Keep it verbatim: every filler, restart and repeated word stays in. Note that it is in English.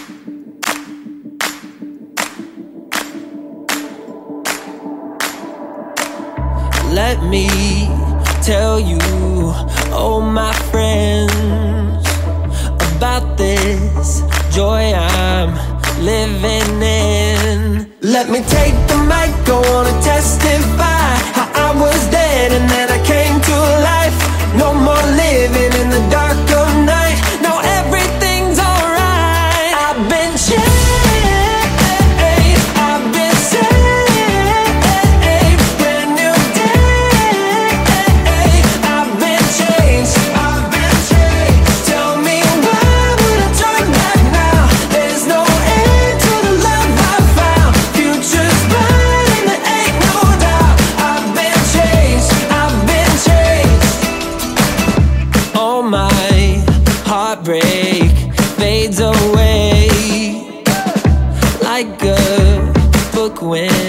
Let me tell you, oh my friends, about this joy I'm living in. Let me take the mic, go on and testify how I was dead and then I came to life. No more living in the dark of night. Now everything's alright. I've been changed, I've been saved. Brand new day, I've been changed, I've been changed. Tell me why would I turn back now? There's no end to the love I found. Future's bright and there ain't no doubt. I've been changed, I've been changed. All my heartbreak fades away like a book when